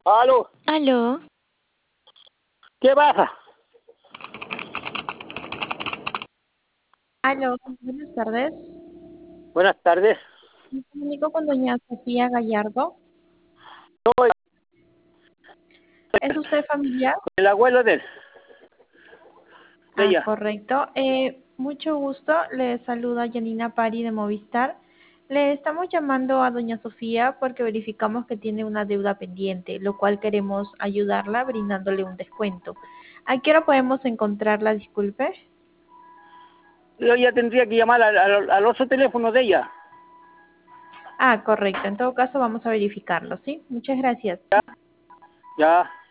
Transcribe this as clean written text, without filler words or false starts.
Aló, Aló, ¿qué pasa? Aló, buenas tardes. Buenas tardes. Me comunico con doña Sofía Gallardo. Soy ¿Es usted familiar? el abuelo de Ah, ella. correcto. Mucho gusto. Le saluda Janina Pari de Movistar. Le estamos llamando a doña Sofía porque verificamos que tiene una deuda pendiente, lo cual queremos ayudarla brindándole un descuento. ¿A qué hora podemos encontrarla? Disculpe. Yo ya tendría que llamar al otro teléfono de ella. Ah, correcto. En todo caso, vamos a verificarlo, ¿sí? Muchas gracias. Ya.